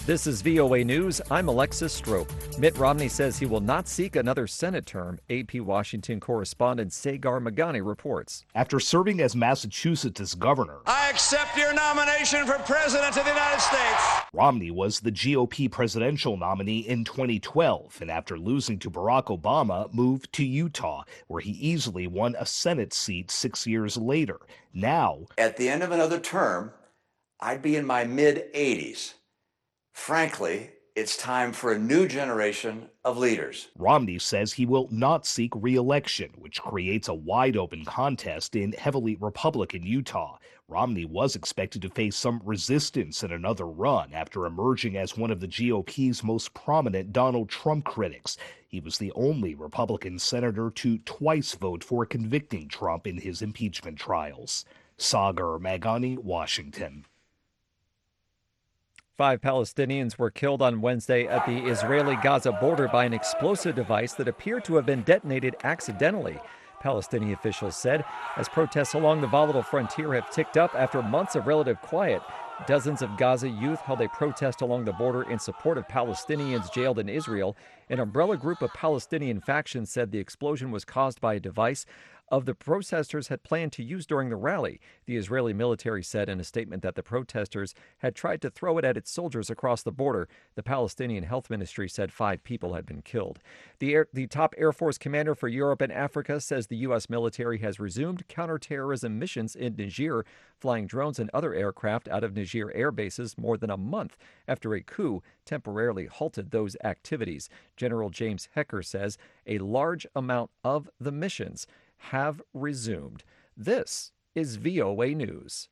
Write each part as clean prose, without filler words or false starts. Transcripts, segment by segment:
This is VOA News. I'm Alexis Strope. Mitt Romney says he will not seek another Senate term. AP Washington correspondent Sagar Magani reports. After serving as Massachusetts' governor, I accept your nomination for President of the United States. Romney was the GOP presidential nominee in 2012, and after losing to Barack Obama, moved to Utah, where he easily won a Senate seat 6 years later. Now, at the end of another term, I'd be in my mid-80s. Frankly, it's time for a new generation of leaders. Romney says he will not seek re-election, which creates a wide-open contest in heavily Republican Utah. Romney was expected to face some resistance in another run after emerging as one of the GOP's most prominent Donald Trump critics. He was the only Republican senator to twice vote for convicting Trump in his impeachment trials. Sagar Magani, Washington. 5 Palestinians were killed on Wednesday at the Israeli-Gaza border by an explosive device that appeared to have been detonated accidentally, Palestinian officials said, as protests along the volatile frontier have ticked up after months of relative quiet. Dozens of Gaza youth held a protest along the border in support of Palestinians jailed in Israel. An umbrella group of Palestinian factions said the explosion was caused by a device of the protesters had planned to use during the rally. The Israeli military said in a statement that the protesters had tried to throw it at its soldiers across the border. The Palestinian Health Ministry said 5 people had been killed. The top Air Force commander for Europe and Africa says the U.S. military has resumed counterterrorism missions in Niger, flying drones and other aircraft out of Niger air bases more than a month after a coup temporarily halted those activities. General James Hecker says a large amount of the missions have resumed. This is VOA News.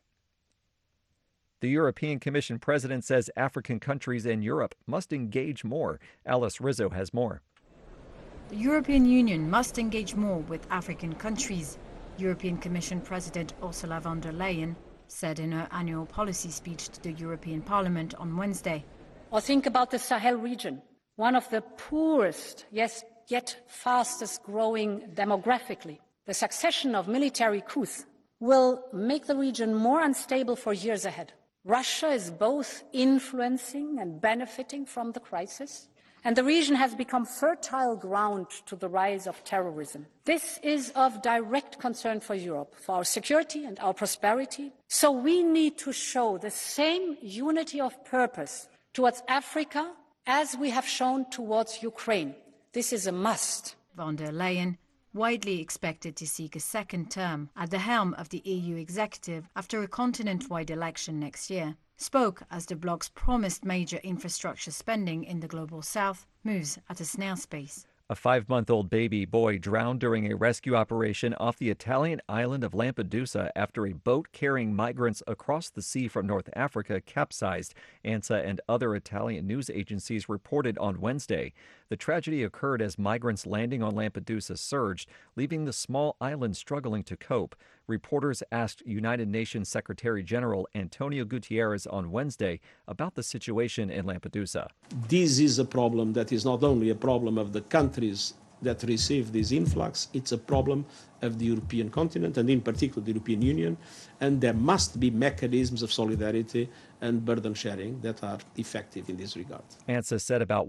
The European Commission president says African countries in Europe must engage more. Alice Rizzo has more. The European Union must engage more with African countries, European Commission President Ursula von der Leyen said in her annual policy speech to the European Parliament on Wednesday. Or think about the Sahel region, one of the poorest, yes, yet fastest growing demographically. The succession of military coups will make the region more unstable for years ahead. Russia is both influencing and benefiting from the crisis, and the region has become fertile ground to the rise of terrorism. This is of direct concern for Europe, for our security and our prosperity. So we need to show the same unity of purpose towards Africa as we have shown towards Ukraine. This is a must. Von der Leyen, widely expected to seek a second term at the helm of the EU executive after a continent-wide election next year, spoke as the bloc's promised major infrastructure spending in the global south moves at a snail's pace. A 5-month-old baby boy drowned during a rescue operation off the Italian island of Lampedusa after a boat carrying migrants across the sea from North Africa capsized, ANSA and other Italian news agencies reported on Wednesday. The tragedy occurred as migrants landing on Lampedusa surged, leaving the small island struggling to cope. Reporters asked United Nations Secretary General Antonio Guterres on Wednesday about the situation in Lampedusa. This is a problem that is not only a problem of the countries that receive this influx, it's a problem of the European continent and in particular the European Union, and there must be mechanisms of solidarity and burden sharing that are effective in this regard. ANSA said about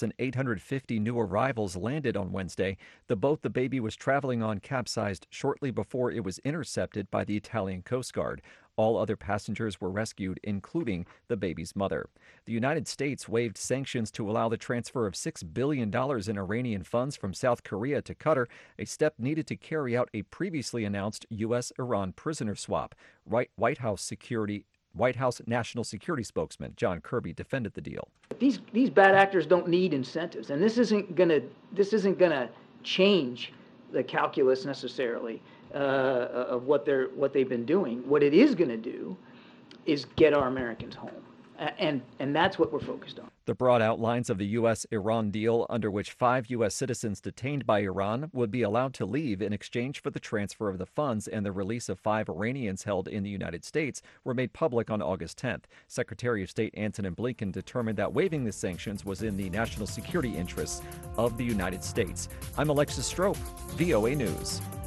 1,850 new arrivals landed on Wednesday. The boat the baby was traveling on capsized shortly before it was intercepted by the Italian Coast Guard. All other passengers were rescued, including the baby's mother. The United States waived sanctions to allow the transfer of $6 billion in Iranian funds from South Korea to Qatar, a step needed to carry out a previously announced U.S.-Iran prisoner swap. White House National Security spokesman John Kirby defended the deal. These bad actors don't need incentives, and this isn't gonna change the calculus necessarily of what they've been doing. What it is going to do is get our Americans home, and that's what we're focused on. The broad outlines of the U.S.-Iran deal, under which 5 U.S. citizens detained by Iran would be allowed to leave in exchange for the transfer of the funds and the release of 5 Iranians held in the United States, were made public on August 10th. Secretary of State Antony Blinken determined that waiving the sanctions was in the national security interests of the United States. I'm Alexis Strope, VOA News.